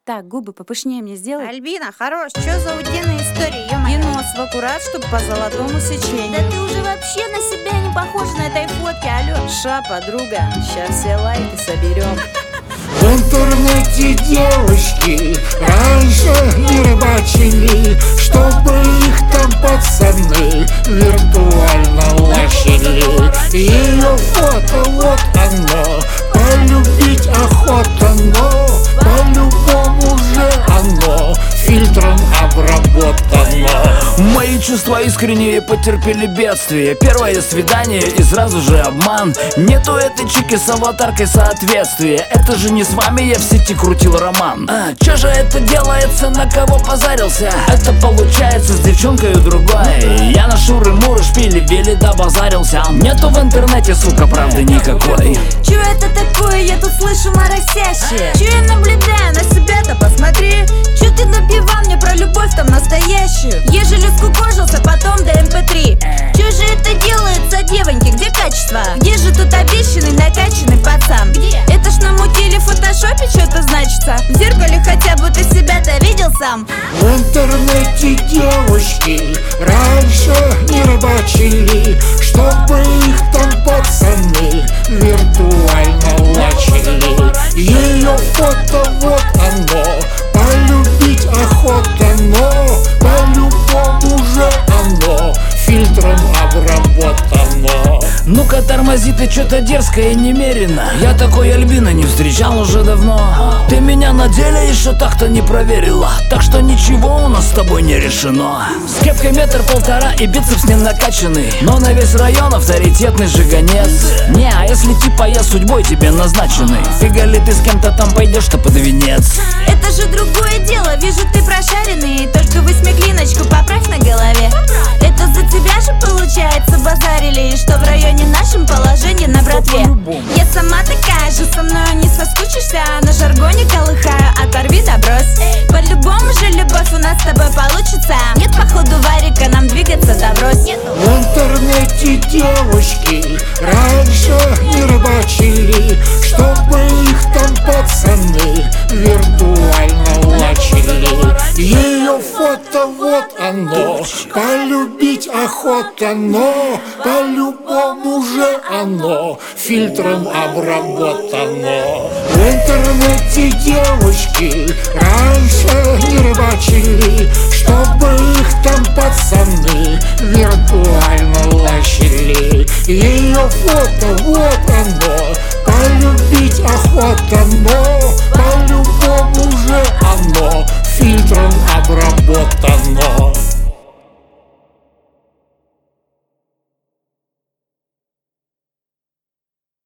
Так, губы попышнее мне сделай. Альбина, хорош, что за утиные истории, ё-моё? И нос в аккурат, чтобы по золотому сечению. Да ты уже вообще на себя не похожа на этой фотке, алё. Ша, подруга, сейчас все лайки соберем. В интернете девочки раньше не рыбачили, чтобы их там пацаны виртуально лащили. Ее фото, вот оно, полюбить охота, но по-любому же оно фильтром обработано. Мои чувства искренние потерпели бедствие. Первое свидание и сразу же обман. Нету этой чики с аватаркой соответствия. Это же не с вами я в сети крутил роман. Чё же это делается, на кого позарился? Это получается с девчонкой другой. Я на шуры-муры, шпили, вели да базарился. Нету в интернете, сука, правды никакой. Чё это такое, я тут слышу моросящее? Чё я наблюдаю, на себя-то посмотри. Чё ты напевал мне про любовь там настоящую? Ежели скукожился, потом до MP3. Чё же это делается, девоньки, где качество? Где же тут обещанный накачанный пацан? Где? Это ж намутили в фотошопе, что-то значится. В зеркале хотя бы ты себя-то видел сам? В интернете девочки раньше не рыбачили, чтобы их там пацаны виртуально лачили. Ее фото, вот оно, полюбить охота, но по-любому же оно фильтром обработано. Ну-ка тормози, ты что-то дерзкое и немерено. Я такой Альбина не встречал уже давно. Ты меня на деле еще так-то не проверила, так что ничего у нас с тобой не решено. С кепкой 1,5 метра и бицепс не накачанный, но на весь район авторитетный жиганец. Не, а если типа я судьбой тебе назначенный, фига ли ты с кем-то там пойдешь-то под венец? Это же другое дело, вижу ты прошаренный. Только восьмиклиночку поправь на голове. Это за тебя же получается базарили, что в районе нашем положение на братве. Я сама такая же, со мной не соскучишься. На жаргоне колыхаю, оторви да брось. По-любому же любовь у нас с тобой получится. Нет походу варика, нам двигаться да брось. В интернете девочки раньше не рыбачили, чтобы их там пацаны виртуально лачили. Ее фото, вот оно, полюбить охота, но по-любому же оно фильтром обработано. В интернете девочки раньше не рыбачили, чтобы их там пацаны виртуально лащили. Ее фото, вот оно, полюбить охота, но по-любому же оно фильтром обработано.